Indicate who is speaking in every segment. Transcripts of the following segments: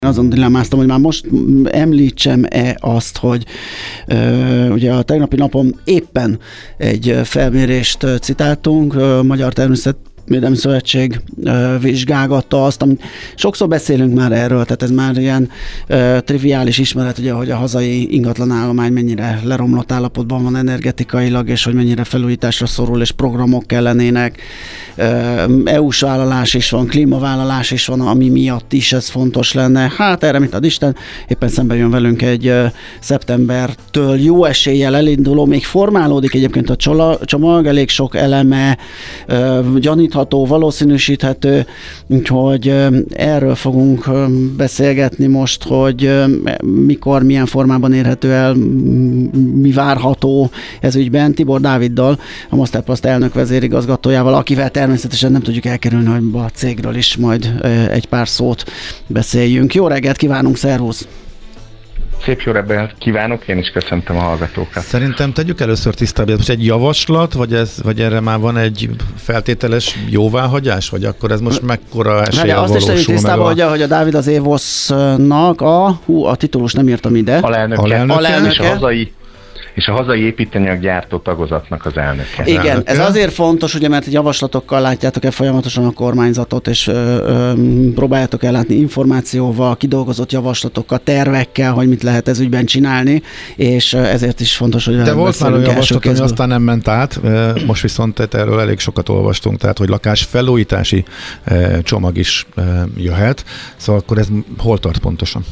Speaker 1: Azon dilemmáztam, hogy már most említsem-e azt, hogy ugye a tegnapi napon éppen egy felmérést citáltunk, Magyar Természetvédelmi Szövetség vizsgálgatta azt, amit sokszor beszélünk már erről, tehát ez már ilyen triviális ismeret, ugye, hogy a hazai ingatlanállomány mennyire leromlott állapotban van energetikailag, és hogy mennyire felújításra szorul, és programok kellenének. EU-s vállalás is van, klímavállalás is van, ami miatt is ez fontos lenne. Hát erre mit ad Isten, éppen szemben jön velünk egy szeptembertől jó eséllyel elinduló, még formálódik egyébként a csomag, elég sok eleme gyanítható, valószínűsíthető, úgyhogy erről fogunk beszélgetni most, hogy mikor, milyen formában érhető el, mi várható ez ügyben. Tibor Dáviddal, a Masterplast elnök vezérigazgatójával, akivel természetesen nem tudjuk elkerülni, hogy a cégről is majd egy pár szót beszéljünk. Jó reggelt kívánunk, szervusz!
Speaker 2: Szép jó reggelt kívánok, én is köszöntöm a hallgatókat.
Speaker 3: Szerintem tegyük először tisztába, ez egy javaslat, vagy erre már van egy feltételes jóváhagyás, vagy akkor ez most mekkora eséllyel valósul meg?
Speaker 1: Azt is tegyük tisztába, hogy a Dávid az Évosznak a titulus nem írtam ide.
Speaker 2: Alelnöke. És a hazai építőanyaggyártó tagozatnak az elnöke.
Speaker 1: Igen, ez azért fontos, ugye, mert javaslatokkal látjátok el folyamatosan a kormányzatot, és próbáljátok ellátni információval, kidolgozott javaslatokkal, tervekkel, hogy mit lehet ez ügyben csinálni, és ezért is fontos, hogy
Speaker 3: de volt már olyan javaslat, hogy aztán nem ment át, most viszont erről elég sokat olvastunk, tehát hogy lakásfelújítási csomag is jöhet, szóval akkor ez hol tart pontosan?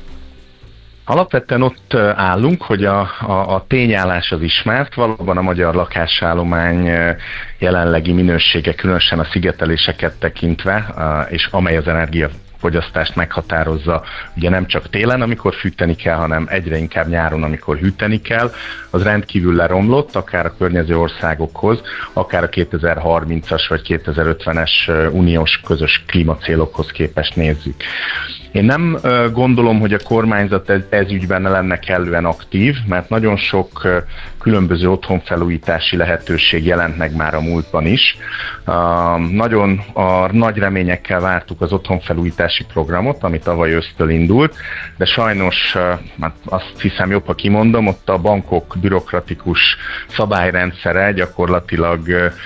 Speaker 2: Alapvetően ott állunk, hogy a tényállás az ismert, valóban a magyar lakásállomány jelenlegi minősége, különösen a szigeteléseket tekintve, és amely az energiafogyasztást meghatározza, ugye nem csak télen, amikor fűteni kell, hanem egyre inkább nyáron, amikor hűteni kell, az rendkívül leromlott, akár a környező országokhoz, akár a 2030-as vagy 2050-es uniós közös klímacélokhoz képest nézzük. Én nem gondolom, hogy a kormányzat ez ügyben lenne kellően aktív, mert nagyon sok különböző otthonfelújítási lehetőség jelent meg már a múltban is. Nagyon nagy reményekkel vártuk az otthonfelújítási programot, ami tavaly ősztől indult, de sajnos, azt hiszem jobb, ha kimondom, ott a bankok bürokratikus szabályrendszere gyakorlatilag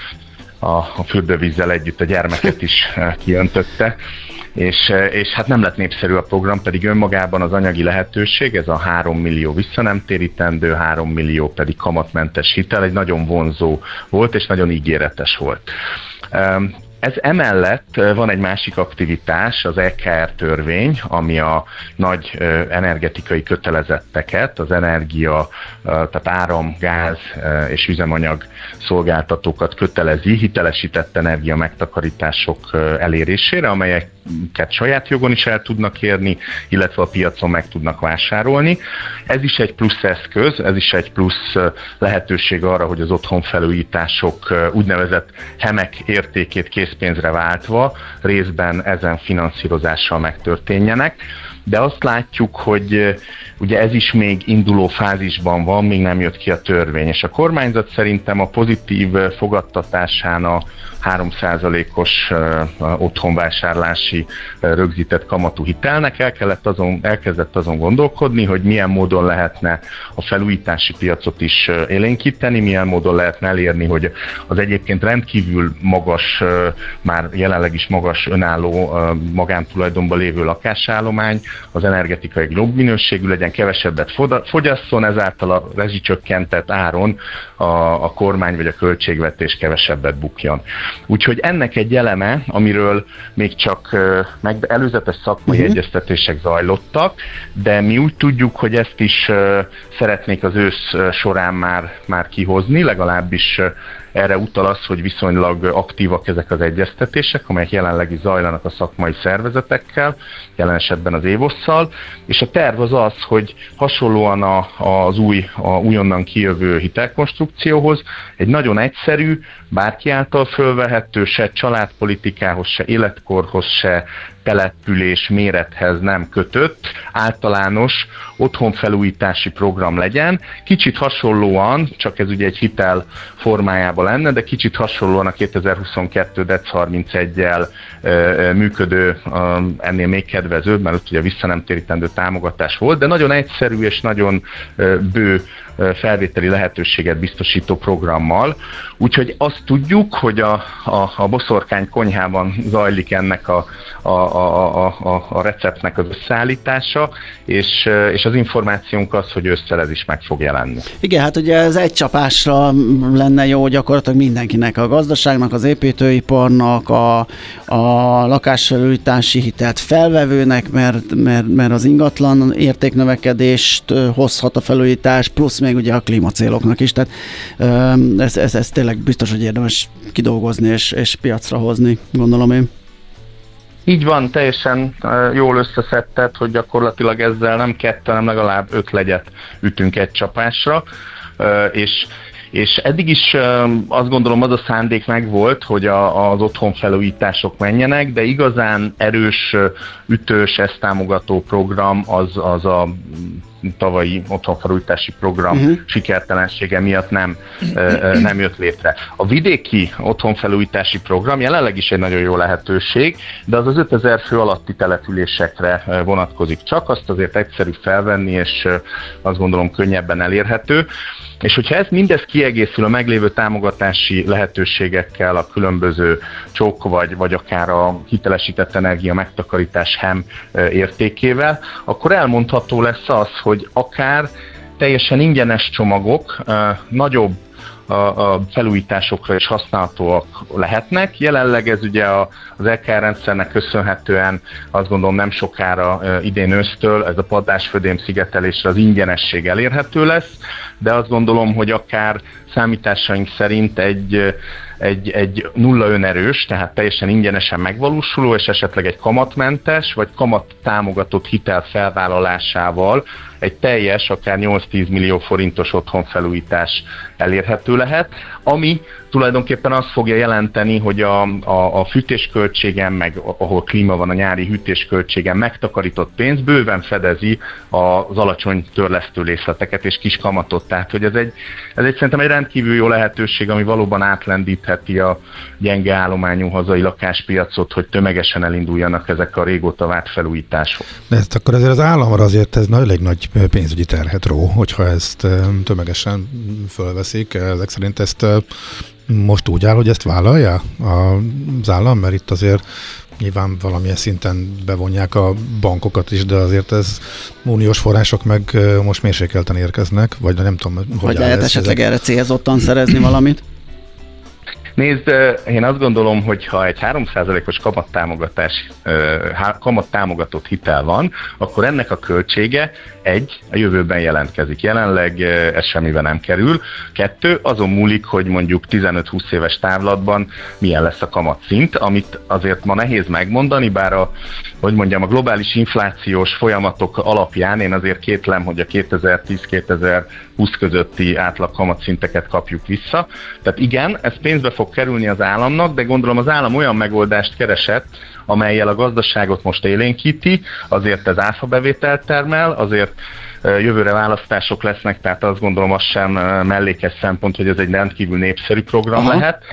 Speaker 2: a fürdővízzel együtt a gyermeket is kiöntötte. És hát nem lett népszerű a program, pedig önmagában az anyagi lehetőség, ez a 3 millió visszanemtérítendő, 3 millió pedig kamatmentes hitel, egy nagyon vonzó volt, és nagyon ígéretes volt. Ez emellett van egy másik aktivitás, az EKR törvény, ami a nagy energetikai kötelezetteket, az energia, tehát áram, gáz és üzemanyag szolgáltatókat kötelezi hitelesített energia megtakarítások elérésére, amelyeket saját jogon is el tudnak érni, illetve a piacon meg tudnak vásárolni. Ez is egy plusz eszköz, ez is egy plusz lehetőség arra, hogy az otthonfelújítások úgynevezett HEMEK értékét készpénzre váltva részben ezen finanszírozással megtörténjenek. De azt látjuk, hogy ugye ez is még induló fázisban van, még nem jött ki a törvény, és a kormányzat szerintem a pozitív fogadtatásán a 3%-os otthonvásárlási rögzített kamatú hitelnek elkezdett azon gondolkodni, hogy milyen módon lehetne a felújítási piacot is élénkíteni, milyen módon lehetne elérni, hogy az egyébként rendkívül magas, már jelenleg is magas önálló magántulajdonban lévő lakásállomány az energetikai jobb minőségű legyen, kevesebbet fogyasszon, ezáltal a rezsicsökkentett áron a kormány vagy a költségvetés kevesebbet bukjon. Úgyhogy ennek egy eleme, amiről még csak előzetes szakmai egyeztetések zajlottak, de mi úgy tudjuk, hogy ezt is szeretnék az ősz során már kihozni, legalábbis erre utal az, hogy viszonylag aktívak ezek az egyeztetések, amelyek jelenleg is zajlanak a szakmai szervezetekkel, jelen esetben az Évosszal, és a terv az, hogy hasonlóan az újonnan kijövő hitelkonstrukcióhoz egy nagyon egyszerű, bárki által fölvehető, se családpolitikához, se életkorhoz, se település mérethez nem kötött, általános otthonfelújítási program legyen. Kicsit hasonlóan, csak ez ugye egy hitel formájában lenne, de kicsit hasonlóan a 2022 DEC 31-jel működő, ennél még kedvezőbb, mert ott ugye visszanemtérítendő támogatás volt, de nagyon egyszerű és nagyon bő felvételi lehetőséget biztosító programmal. Úgyhogy azt tudjuk, hogy a Boszorkány konyhában zajlik ennek a receptnek az összeállítása, és az információnk az, hogy ősszel ez is meg fog jelenni.
Speaker 1: Igen, hát ugye ez egy csapásra lenne jó gyakorlatilag mindenkinek, a gazdaságnak, az építőiparnak, a lakásfelújítási hitelt felvevőnek, mert az ingatlan értéknövekedést hozhat a felújítás, plusz még ugye a klímacéloknak is, tehát ez tényleg biztos, hogy érdemes kidolgozni és piacra hozni, gondolom én.
Speaker 2: Így van, teljesen jól összeszedted, hogy gyakorlatilag ezzel nem 2, hanem legalább 5 legyet ütünk egy csapásra, és eddig is azt gondolom az a szándék megvolt, hogy az otthonfelújítások menjenek, de igazán erős, ütős, ezt támogató program az a tavalyi otthonfelújítási program sikertelensége miatt nem jött létre. A vidéki otthonfelújítási program jelenleg is egy nagyon jó lehetőség, de az 5000 fő alatti településekre vonatkozik csak, azt azért egyszerű felvenni, és azt gondolom könnyebben elérhető. És hogyha ez mindez kiegészül a meglévő támogatási lehetőségekkel, a különböző csok vagy akár a hitelesített energia megtakarítás HEM értékével, akkor elmondható lesz az, hogy akár teljesen ingyenes csomagok nagyobb a felújításokra is használhatóak lehetnek. Jelenleg ez ugye az EKR rendszernek köszönhetően azt gondolom nem sokára idén ősztől ez a padlásfödém szigetelésre az ingyenesség elérhető lesz, de azt gondolom, hogy akár számításaink szerint egy nulla önerős, tehát teljesen ingyenesen megvalósuló, és esetleg egy kamatmentes, vagy kamat támogatott hitel felvállalásával egy teljes, akár 8-10 millió forintos otthonfelújítás elérhető lehet, ami tulajdonképpen azt fogja jelenteni, hogy a fűtésköltségen, meg ahol klíma van, a nyári hűtésköltségen megtakarított pénz bőven fedezi az alacsony törlesztőrészleteket és kis kamatot. Tehát, hogy ez egy szerintem egy rendkívül jó lehetőség, ami valóban átlendítheti a gyenge állományú hazai lakáspiacot, hogy tömegesen elinduljanak ezek a régóta várt felújítások.
Speaker 3: De ezt akkor azért az államra azért ez elég nagy pénzügyi terhet ró, hogyha ezt tömegesen fölveszik. Ezek szerint ezt most úgy áll, hogy ezt vállalja az állam, mert itt azért nyilván valamilyen szinten bevonják a bankokat is, de azért ez uniós források meg most mérsékelten érkeznek, vagy nem tudom,
Speaker 1: hogy lehet esetleg erre célzottan szerezni valamit?
Speaker 2: Nézd, én azt gondolom, hogy ha egy 3%-os kamattámogatott hitel van, akkor ennek a költsége a jövőben jelentkezik. Jelenleg ez semmiben nem kerül. 2, azon múlik, hogy mondjuk 15-20 éves távlatban milyen lesz a kamatszint, amit azért ma nehéz megmondani, bár a globális inflációs folyamatok alapján én azért kétlem, hogy a 2010-2020 közötti átlag kamatszinteket kapjuk vissza. Tehát igen, ez pénzbe fog kerülni az államnak, de gondolom az állam olyan megoldást keresett, amellyel a gazdaságot most élénkíti, azért ez áfabevételt termel, azért jövőre választások lesznek, tehát azt gondolom az sem mellékes szempont, hogy ez egy rendkívül népszerű program lehet,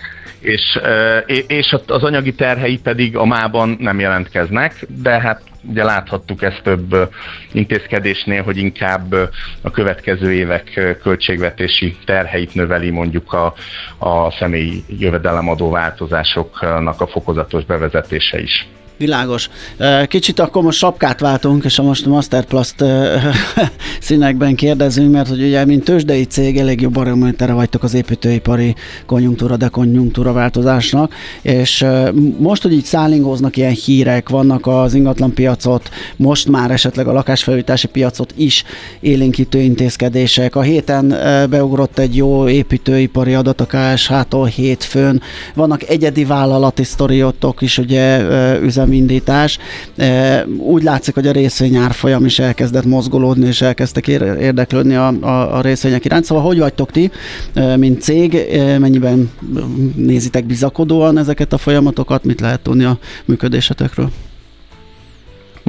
Speaker 2: és az anyagi terhei pedig a mában nem jelentkeznek, de hát ugye láthattuk ezt több intézkedésnél, hogy inkább a következő évek költségvetési terheit növeli mondjuk a személyi jövedelemadó változásoknak a fokozatos bevezetése is.
Speaker 1: Világos. Kicsit akkor most sapkát váltunk, és most a Masterplast színekben kérdezünk, mert hogy ugye, mint tőzsdei cég, elég jó barométere vagytok az építőipari konjunktúra, dekonjunktúra változásnak, és most, hogy így szállingóznak ilyen hírek, vannak az ingatlanpiacot, most már esetleg a lakásfelújítási piacot is élénkítő intézkedések. A héten beugrott egy jó építőipari adat a KSH-tól hétfőn. Vannak egyedi vállalati sztoriotok is, ugye üzemindítás. Úgy látszik, hogy a részvényárfolyam is elkezdett mozgolódni, és elkezdtek érdeklődni a részvények iránt. Szóval hogy vagytok ti, mint cég, mennyiben nézitek bizakodóan ezeket a folyamatokat, mit lehet tudni a működésetekről?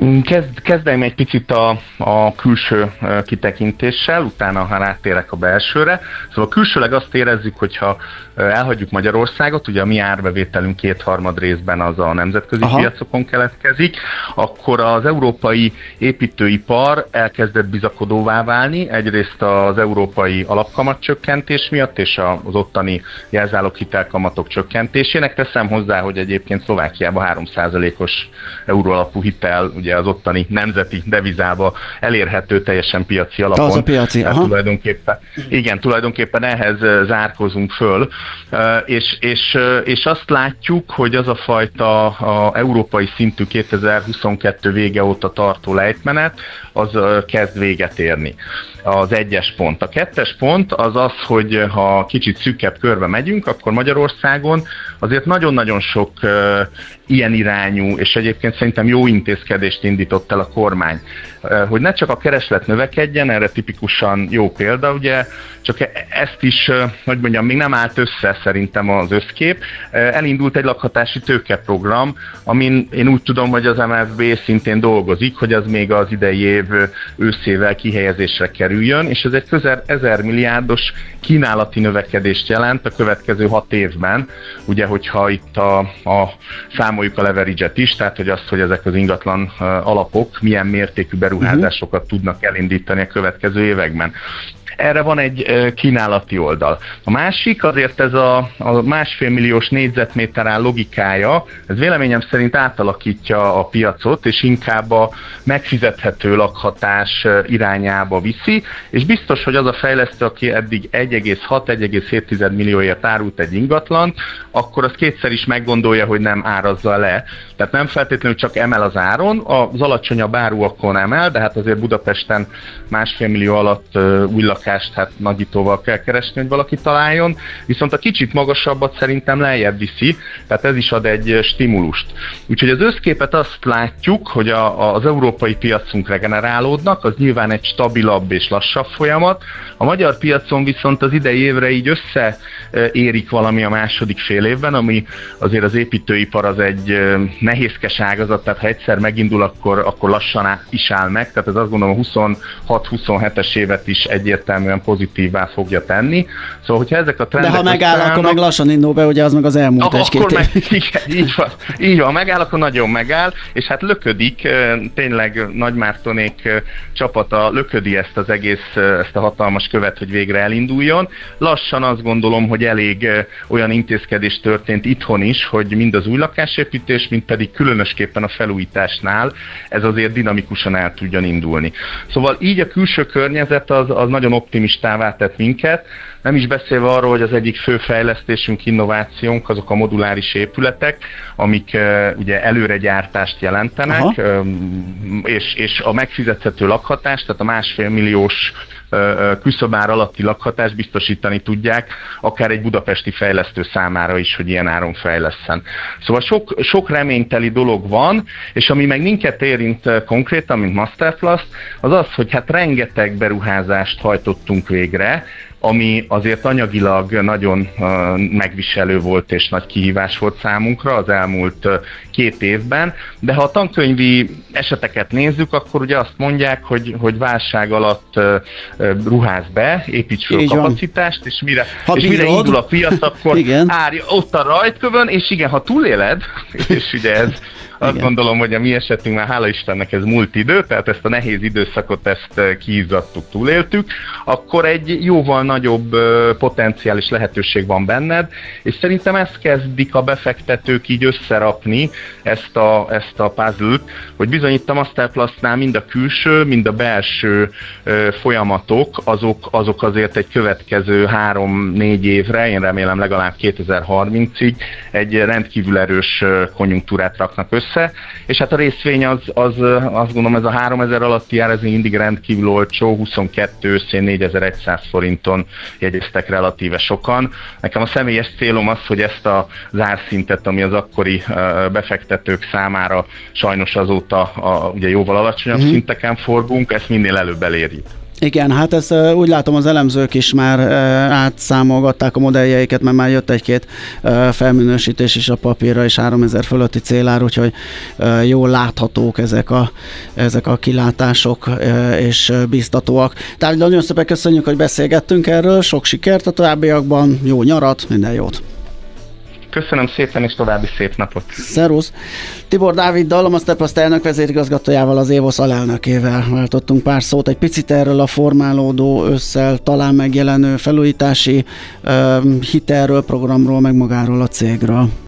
Speaker 2: Kezdem egy picit a külső kitekintéssel, utána ha rátérek a belsőre. Szóval külsőleg azt érezzük, hogyha elhagyjuk Magyarországot, ugye a mi árbevételünk 2/3 részben az a nemzetközi piacokon keletkezik, akkor az európai építőipar elkezdett bizakodóvá válni, egyrészt az európai alapkamatcsökkentés miatt és az ottani jelzáloghitelkamatok csökkentésének. Teszem hozzá, hogy egyébként Szlovákiában 3%-os euróalapú hitel ugye az ottani nemzeti devizába elérhető teljesen piaci alapon.
Speaker 1: Az a piaci,
Speaker 2: tulajdonképpen ehhez zárkozunk föl, és azt látjuk, hogy az a fajta a európai szintű 2022 vége óta tartó lejtmenet, az kezd véget érni. Az 1-es pont. A 2-es pont az az, hogy ha kicsit szűkebb körbe megyünk, akkor Magyarországon azért nagyon-nagyon sok ilyen irányú, és egyébként szerintem jó intézkedést indított el a kormány. Hogy ne csak a kereslet növekedjen, erre tipikusan jó példa, ugye, csak ezt is, hogy mondjam, még nem állt össze szerintem az összkép. Elindult egy lakhatási tőkeprogram, amin én úgy tudom, hogy az MFB szintén dolgozik, hogy az még az idei év őszével kihelyezésre kerüljön, és ez egy közel 1000 milliárdos kínálati növekedést jelent a következő 6 évben, ugye, hogyha itt számoljuk a leverage-et is, tehát hogy azt, hogy ezek az ingatlan alapok milyen mértékű beruházásokat tudnak elindítani a következő években. Erre van egy kínálati oldal. A másik, azért ez a 1,5 milliós négyzetméter áll logikája, ez véleményem szerint átalakítja a piacot, és inkább a megfizethető lakhatás irányába viszi, és biztos, hogy az a fejlesztő, aki eddig 1,6-1,7 millióért árult egy ingatlant, akkor az kétszer is meggondolja, hogy nem árazza le. Tehát nem feltétlenül csak emel az áron, az alacsonyabb áruakon emel, de hát azért Budapesten 1,5 millió alatt új lakást hát nagyítóval kell keresni, hogy valaki találjon, viszont a kicsit magasabbat szerintem lejjebb viszi, tehát ez is ad egy stimulust. Úgyhogy az összképet azt látjuk, hogy az európai piacunk regenerálódnak, az nyilván egy stabilabb és lassabb folyamat. A magyar piacon viszont az idei évre így összeérik valami a második fél évben, ami azért az építőipar az egy nehézkes ágazat, tehát ha egyszer megindul, akkor lassan is áll meg, tehát ez azt gondolom a 26-27-es évet is egyértelműen pozitívvá fogja tenni. Szóval, hogyha ezek a trendek...
Speaker 1: De ha megáll, akkor meg lassan indul be, ugye az meg az elmúlt egy-két év.
Speaker 2: Így van, megáll, akkor nagyon megáll, és hát löködik, tényleg Nagymártonék csapata löködi ezt az egész, ezt a hatalmas követ, hogy végre elinduljon. Lassan azt gondolom, hogy elég olyan intézkedés történt itthon is, hogy mind az új lakásépítés, mind pedig különösképpen a felújításnál ez azért dinamikusan el tudjon indulni. Szóval így a külső környezet az nagyon optimistává tett minket, nem is beszélve arról, hogy az egyik fő fejlesztésünk, innovációnk azok a moduláris épületek, amik ugye előregyártást jelentenek, és a megfizethető lakhatást, tehát a 1,5 milliós küszöbár alatti lakhatást biztosítani tudják, akár egy budapesti fejlesztő számára is, hogy ilyen áron fejlesszen. Szóval sok reményteli dolog van, és ami meg minket érint konkrétan, mint Masterplast, az az, hogy hát rengeteg beruházást hajtottunk végre, ami azért anyagilag nagyon megviselő volt és nagy kihívás volt számunkra az elmúlt 2 évben, de ha a tankönyvi eseteket nézzük, akkor ugye azt mondják, hogy válság alatt ruház be, építs föl kapacitást, és mire indul a piac, akkor árja ott a rajtkövön, és igen, ha túléled, és ugye ez azt gondolom, hogy a mi esetünkben, hála Istennek ez múlt idő, tehát ezt a nehéz időszakot ezt kiizzadtuk, túléltük, akkor egy jóval nagyobb potenciális lehetőség van benned, és szerintem ezt kezdik a befektetők így összerakni, ezt a puzzle-t, hogy bizony itt a Masterplastnál mind a külső, mind a belső folyamatok, azok azért egy következő 3-4 évre, én remélem legalább 2030-ig egy rendkívül erős konjunktúrát raknak össze, és hát a részvény az azt gondolom, ez a 3000 alatti ár, ez mindig rendkívül olcsó, 22 őszén 4100 forinton jegyeztek relatíve sokan. Nekem a személyes célom az, hogy ezt az árszintet, ami az akkori befektetők számára sajnos azóta ugye jóval alacsonyabb szinteken forgunk, ezt minél előbb elérjük.
Speaker 1: Igen, hát ezt úgy látom, az elemzők is már átszámolgatták a modelljeiket, mert már jött egy-két felminősítés is a papírra, és 3000 fölötti célár, úgyhogy jól láthatók ezek a kilátások, és biztatóak. Tehát nagyon szépen köszönjük, hogy beszélgettünk erről, sok sikert a továbbiakban, jó nyarat, minden jót!
Speaker 2: Köszönöm szépen, és további szép napot!
Speaker 1: Szervusz! Tibor Dáviddal, a Masterplast elnök vezérigazgatójával, az Évosz alelnökével váltottunk pár szót egy picit erről a formálódó ősszel talán megjelenő felújítási hitelről, programról, meg magáról a cégről.